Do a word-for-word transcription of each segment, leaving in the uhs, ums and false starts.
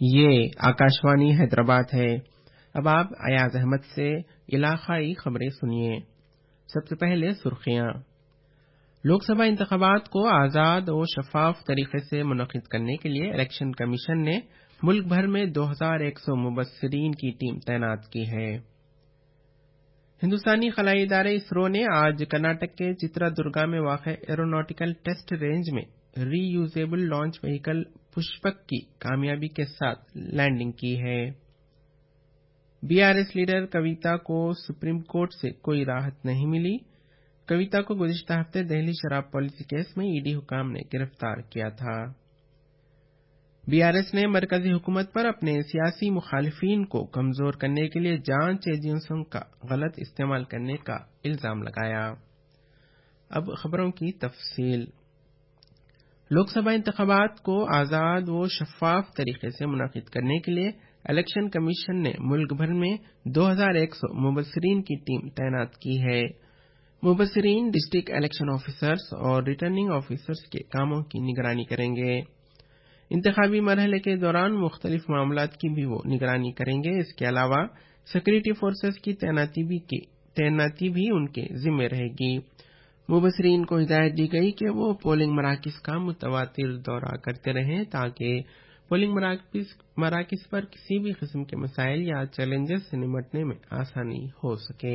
یہ آکاشوانی حیدرآباد ہے۔ اب آپ ایاز احمد سے علاقائی خبریں سنیے۔ سب سے پہلے سرخیاں۔ لوک سبھا انتخابات کو آزاد و شفاف طریقے سے منعقد کرنے کے لیے الیکشن کمیشن نے ملک بھر میں دو ہزار ایک سو مبصرین کی ٹیم تعینات کی ہے۔ ہندوستانی خلائی ادارے اسرو نے آج کرناٹک کے چترا درگا میں واقع ایروناٹیکل ٹیسٹ رینج میں reusable launch vehicle Pushpak کی کامیابی کے ساتھ لینڈنگ کی ہے۔ B R S leader Kavitha کو سپریم کورٹ سے کوئی راحت نہیں ملی۔ کویتا کو گزشتہ ہفتے دہلی شراب پالیسی کیس میں ای ڈی حکام نے گرفتار کیا تھا۔ بی آر ایس نے مرکزی حکومت پر اپنے سیاسی مخالفین کو کمزور کرنے کے لیے جانچ ایجنسیوں کا غلط استعمال کرنے کا الزام لگایا۔ اب خبروں کی تفصیل۔ لوک سبھا انتخابات کو آزاد و شفاف طریقے سے منعقد کرنے کے لیے الیکشن کمیشن نے ملک بھر میں دو ہزار ایک سو مبصرین کی ٹیم تعینات کی ہے۔ مبصرین ڈسٹرکٹ الیکشن آفیسرز اور ریٹرننگ آفیسرز کے کاموں کی نگرانی کریں گے۔ انتخابی مرحلے کے دوران مختلف معاملات کی بھی وہ نگرانی کریں گے۔ اس کے علاوہ سیکورٹی فورسز کی تعیناتی بھی کی تعیناتی بھی ان کے ذمہ رہے گی۔ مبصرین کو ہدایت دی گئی کہ وہ پولنگ مراکز کا متواتر دورہ کرتے رہیں تاکہ پولنگ مراکز مراکز پر کسی بھی قسم کے مسائل یا چیلنجز سے نمٹنے میں آسانی ہو سکے۔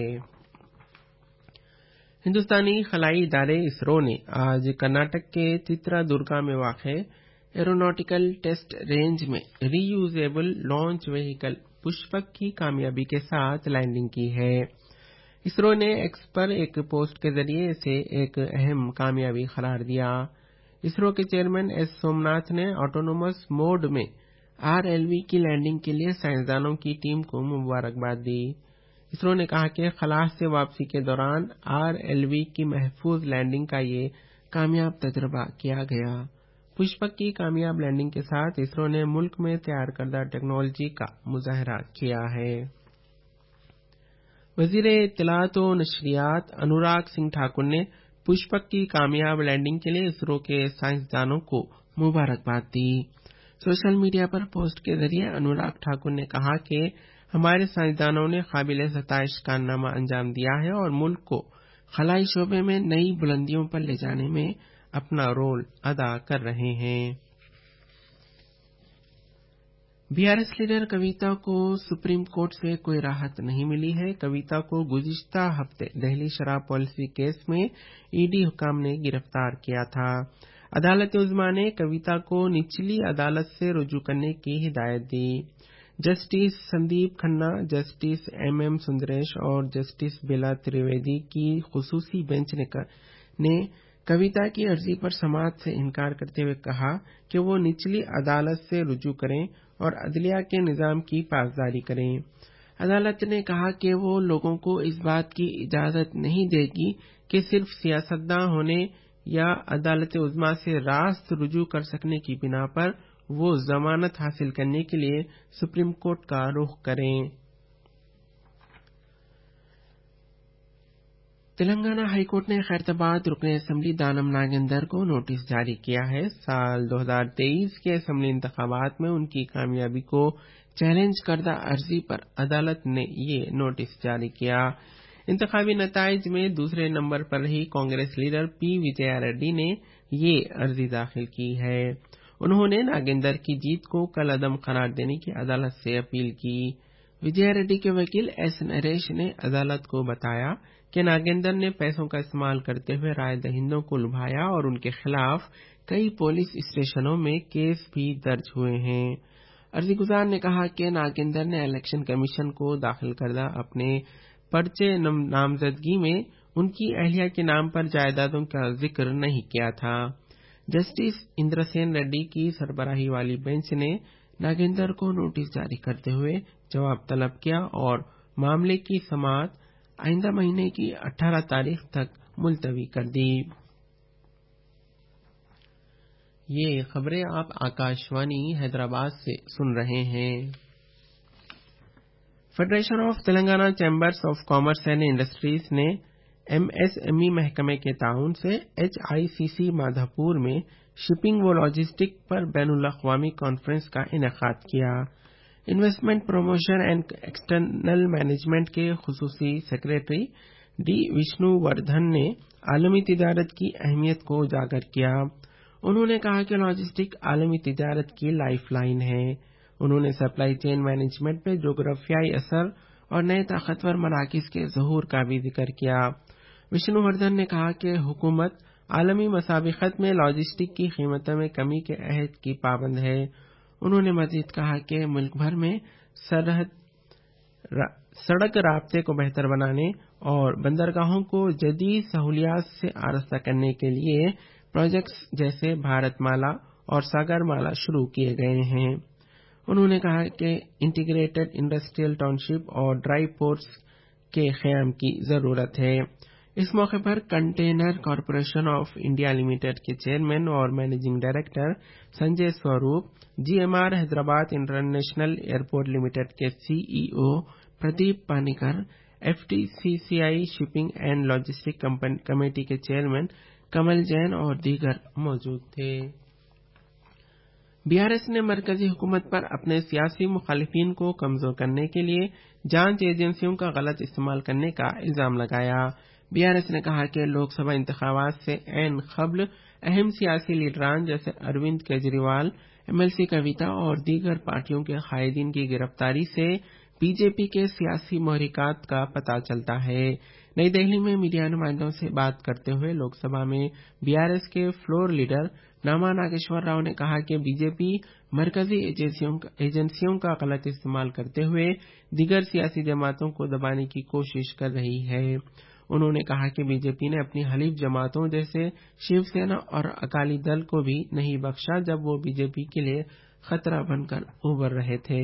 ہندوستانی خلائی ادارے اسرو نے آج کرناٹک کے چترا درگا میں واقع ایروناٹیکل ٹیسٹ رینج میں reusable launch vehicle Pushpak کی کامیابی کے ساتھ لینڈنگ کی ہے۔ اسرو نے ایکس پر ایک پوسٹ کے ذریعے اسے ایک اہم کامیابی قرار دیا۔ اسرو کے چیئرمین ایس سومناتھ نے آٹونومس موڈ میں آر ایل وی کی لینڈنگ کے لیے سائنسدانوں کی ٹیم کو مبارکباد دی۔ اسرو نے کہا کہ خلا سے واپسی کے دوران آر ایل وی کی محفوظ لینڈنگ کا یہ کامیاب تجربہ کیا گیا۔ پشپک کی کامیاب لینڈنگ کے ساتھ اسرو نے ملک میں تیار کردہ ٹیکنالوجی کا مظاہرہ کیا ہے۔ وزیر اطلاعات و نشریات انوراگ سنگھ ٹھاکر نے پشپک کی کامیاب لینڈنگ کے لیے اسرو کے سائنسدانوں کو مبارکباد دی۔ سوشل میڈیا پر پوسٹ کے ذریعے انوراگ ٹھاکر نے کہا کہ ہمارے سائنسدانوں نے قابل ستائش کارنامہ انجام دیا ہے اور ملک کو خلائی شعبے میں نئی بلندیوں پر لے جانے میں اپنا رول ادا کر رہے ہیں۔ B R S leader Kavitha کو سپریم کورٹ سے کوئی راحت نہیں ملی ہے۔ کویتا کو گزشتہ ہفتے دہلی شراب پالیسی کیس میں ای ڈی حکام نے گرفتار کیا تھا۔ عدالت عظمیٰ نے کویتا کو نچلی عدالت سے رجوع کرنے کی ہدایت دی۔ Justice Sandeep Khanna, justice M M Sundresh اور جسٹس بیلا تریویدی کی خصوصی بینچ نے کویتا کی عرضی پر سماعت سے انکار کرتے ہوئے کہا کہ وہ نچلی عدالت سے رجوع کریں اور عدلیہ کے نظام کی پاسداری کریں۔ عدالت نے کہا کہ وہ لوگوں کو اس بات کی اجازت نہیں دے گی کہ صرف سیاستداں ہونے یا عدالت عظمیٰ سے راست رجوع کر سکنے کی بنا پر وہ ضمانت حاصل کرنے کے لیے سپریم کورٹ کا رخ کریں۔ تلنگانہ ہائی کورٹ نے خیرتباد رکن اسمبلی دانم ناگیندر کو نوٹس جاری کیا ہے۔ سال دو ہزار تیئیس کے اسمبلی انتخابات میں ان کی کامیابی کو چیلنج کردہ عرضی پر عدالت نے یہ نوٹس جاری کیا۔ انتخابی نتائج میں دوسرے نمبر پر رہی کانگریس لیڈر پی وجیا ریڈی نے یہ عرضی داخل کی ہے۔ انہوں نے ناگیندر کی جیت کو کل عدم قرار دینے کی عدالت سے اپیل کی۔ وجیا ریڈی کے وکیل ایس نریش نے عدالت کو بتایا کہ ناگیندر نے پیسوں کا استعمال کرتے ہوئے رائے دہندوں کو لبھایا اور ان کے خلاف کئی پولیس اسٹیشنوں میں کیس بھی درج ہوئے ہیں۔ عرضی گزار نے کہا کہ ناگیندر نے الیکشن کمیشن کو داخل کردہ اپنے پرچے نامزدگی میں ان کی اہلیہ کے نام پر جائیدادوں کا ذکر نہیں کیا تھا۔ جسٹس اندرسین ریڈی کی سربراہی والی بینچ نے ناگیندر کو نوٹس جاری کرتے ہوئے جواب طلب کیا اور معاملے کی سماعت آئندہ مہینے کی اٹھارہ تاریخ تک ملتوی کر دی۔ یہ خبریں آپ آکاشوانی حیدرآباد سے سن رہے ہیں۔ Federation of Telangana chambers of commerce and industries نے ایم ایس ایم ای محکمے کے تعاون سے ایچ آئی سی سی مادھاپور میں شپنگ و لاجسٹک پر بین الاقوامی کانفرنس کا انعقاد کیا۔ Investment promotion and external management کے خصوصی سیکریٹری ڈی وشنو وردھن نے عالمی تجارت کی اہمیت کو اجاگر کیا۔ انہوں نے کہا کہ لاجسٹک عالمی تجارت کی لائف لائن ہے۔ انہوں نے سپلائی چین مینجمنٹ پہ جغرافیائی اثر اور نئے طاقتور مراکز کے ظہور کا بھی ذکر کیا۔ وشنو وردھن نے کہا کہ حکومت عالمی مسابقت میں لاجسٹک کی قیمتوں میں کمی کے عہد کی پابند ہے۔ انہوں نے مزید کہا کہ ملک بھر میں سرحد سڑک رابطے کو بہتر بنانے اور بندرگاہوں کو جدید سہولیات سے آراستہ کرنے کے لیے پروجیکٹس جیسے بھارت مالا اور ساگر مالا شروع کیے گئے ہیں۔ انہوں نے کہا کہ انٹیگریٹڈ انڈسٹریل ٹاؤن شپ اور ڈرائی پورٹس کے قیام کی ضرورت ہے۔ اس موقع پر container corporation of India limited کے چیئرمین اور managing director Sanjay Swaroop, G M R Hyderabad international airport limited کے C E O Pradeep Panicker, F T C C I shipping and logistic committee کے چیئرمین کمل جین اور دیگر موجود تھے۔ بی آر ایس نے مرکزی حکومت پر اپنے سیاسی مخالفین کو کمزور کرنے کے لیے جانچ ایجنسیوں کا غلط استعمال کرنے کا الزام لگایا۔ بی آر ایس نے کہا کہ لوک سبھا انتخابات سے عین قبل اہم سیاسی لیڈران جیسے Arvind Kejriwal, M L C Kavitha اور دیگر پارٹیوں کے قائدین کی گرفتاری سے بی جے پی کے سیاسی محرکات کا پتہ چلتا ہے۔ نئی دہلی میں میڈیا نمائندوں سے بات کرتے ہوئے لوک سبھا میں بی آر ایس کے فلور لیڈر ناما ناگیشور راؤ نے کہا کہ بی جے پی مرکزی ایجنسیوں کا غلط استعمال کرتے ہوئے دیگر سیاسی جماعتوں کو دبانے کی کوشش کر رہی ہے۔ انہوں نے کہا کہ بی جے پی نے اپنی حلیف جماعتوں جیسے شیو سینا اور اکالی دل کو بھی نہیں بخشا جب وہ بی جے پی کے لیے خطرہ بن کر ابھر رہے تھے۔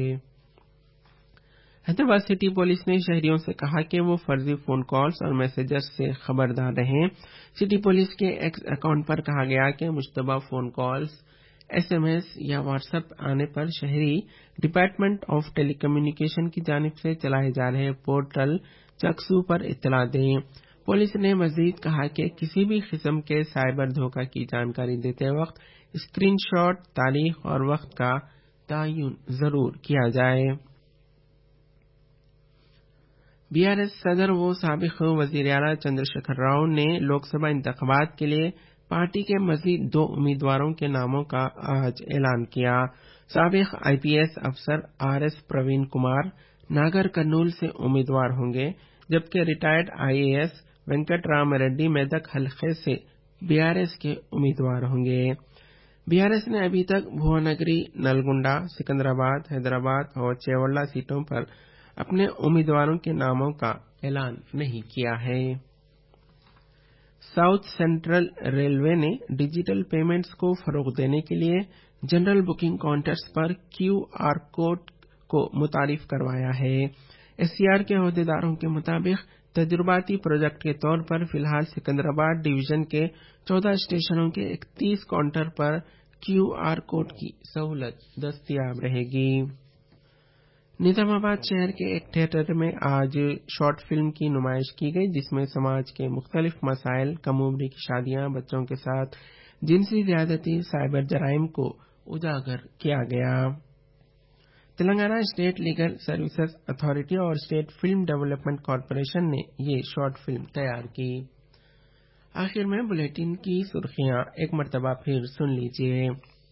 حیدرآباد سٹی پولیس نے شہریوں سے کہا کہ وہ فرضی فون کالز اور میسجز سے خبردار رہیں۔ سٹی پولیس کے ایکس اکاؤنٹ پر کہا گیا کہ مشتبہ phone calls, S M S یا واٹس ایپ آنے پر شہری ڈپارٹمنٹ آف ٹیلی کمیونیکیشن کی جانب سے چلائے جا رہے پورٹل چکسو پر اطلاع دیں۔ پولیس نے مزید کہا کہ کسی بھی قسم کے سائبر دھوکہ کی جانکاری دیتے وقت اسکرین شاٹ، تاریخ اور وقت کا تعین ضرور کیا جائے۔ بی آر ایس صدر و سابق وزیر اعلیٰ چندر شیکھر راؤ نے لوک سبھا انتخابات کے لیے پارٹی کے مزید دو امیدواروں کے ناموں کا آج اعلان کیا۔ سابق آئی پی ایس افسر R S Praveen Kumar Nagarkurnool سے امیدوار ہوں گے، جبکہ retired I A S Venkat Ram Reddy Medak حلقے سے بی آر ایس کے امیدوار ہوں گے۔ بی آر ایس نے ابھی تک بھوونگری، نلگنڈا، سکندرآباد، حیدرآباد اور چیوڑلہ سیٹوں پر اپنے امیدواروں کے ناموں کا اعلان نہیں کیا ہے۔ ساؤتھ سینٹرل ریلوے نے ڈیجیٹل پیمنٹس کو فروغ دینے کے لیے جنرل بکنگ کاؤنٹرز پر کیو آر کوڈ کو متعارف کروایا ہے۔ ایس سی آر کے عہدیداروں کے مطابق تجرباتی پروجیکٹ کے طور پر فی الحال سکندرآباد ڈویژن کے چودہ اسٹیشنوں کے اکتیس کاؤنٹر پر کیو آر کوڈ کی سہولت دستیاب رہے گی۔ نظام آباد شہر کے ایک تھیٹر میں آج شارٹ فلم کی نمائش کی گئی، جس میں سماج کے مختلف مسائل، کم عمری کی شادیاں، بچوں کے ساتھ جنسی زیادتی، سائبر جرائم کو اجاگر کیا گیا۔ Telangana state legal services authority اور اسٹیٹ فلم ڈیولپمنٹ کارپوریشن نے یہ شارٹ فلم تیار کی۔ آخر میں بلیٹن کی سرخیاں ایک مرتبہ پھر سن لیجیے۔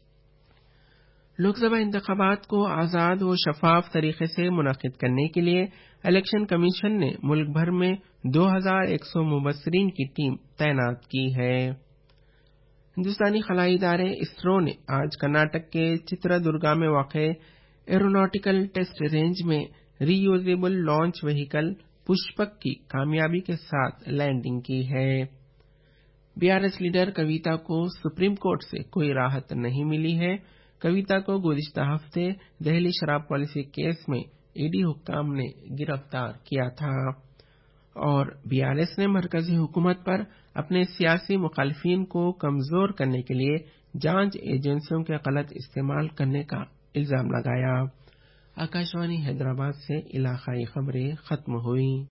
لوک سبھا انتخابات کو آزاد و شفاف طریقے سے منعقد کرنے کے لیے الیکشن کمیشن نے ملک بھر میں دو ہزار ایک سو مبصرین کی ٹیم تعینات کی ہے۔ ہندوستانی خلائی ادارے اسرو نے آج کرناٹک کے چترا درگا میں واقع ایروناٹیکل ٹیسٹ رینج میں reusable launch vehicle Pushpak کی کامیابی کے ساتھ لینڈنگ کی ہے۔ B R S leader Kavitha کو سپریم کورٹ سے کوئی راحت نہیں ملی ہے۔ کویتا کو گزشتہ ہفتے دہلی شراب پالیسی کیس میں ای ڈی حکام نے گرفتار کیا تھا اور بی آر ایس نے مرکزی حکومت پر اپنے سیاسی مخالفین کو کمزور کرنے کے لیے جانچ ایجنسیوں کے غلط استعمال کرنے کا الزام لگایا۔ آکاشوانی حیدرآباد سے علاقائی خبریں ختم ہوئیں۔